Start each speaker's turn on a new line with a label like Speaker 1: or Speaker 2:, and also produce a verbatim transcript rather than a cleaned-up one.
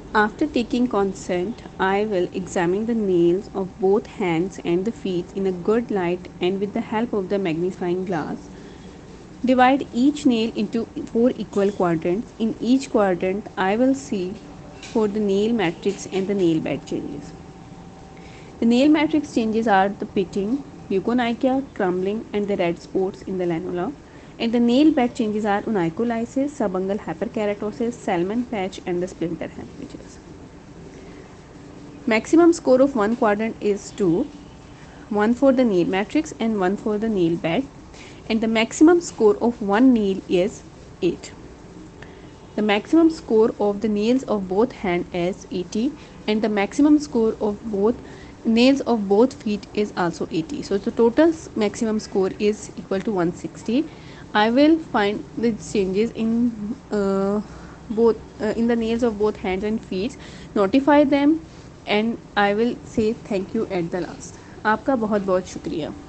Speaker 1: After taking consent, I will examine the nails of both hands and the feet in a good light and with the help of the magnifying glass. Divide each nail into four equal quadrants. In each quadrant, I will see for the nail matrix and the nail bed changes. The nail matrix changes are the pitting, leukonychia, crumbling, and the red spots in the lanula. And the nail bed changes are onycholysis, subungual hyperkeratosis, salmon patch, and the splinter hemorrhages. Maximum score of one quadrant is two, one for the nail matrix and one for the nail bed, and the maximum score of one nail is eight. The maximum score of the nails of both hands is eighty, and the maximum score of both nails of both feet is also eighty. So the total maximum score is equal to one hundred sixty. I will find the changes in uh, both uh, in the nails of both hands and feet, notify them, and I will say thank you at the last. आपका बहुत बहुत शुक्रिया.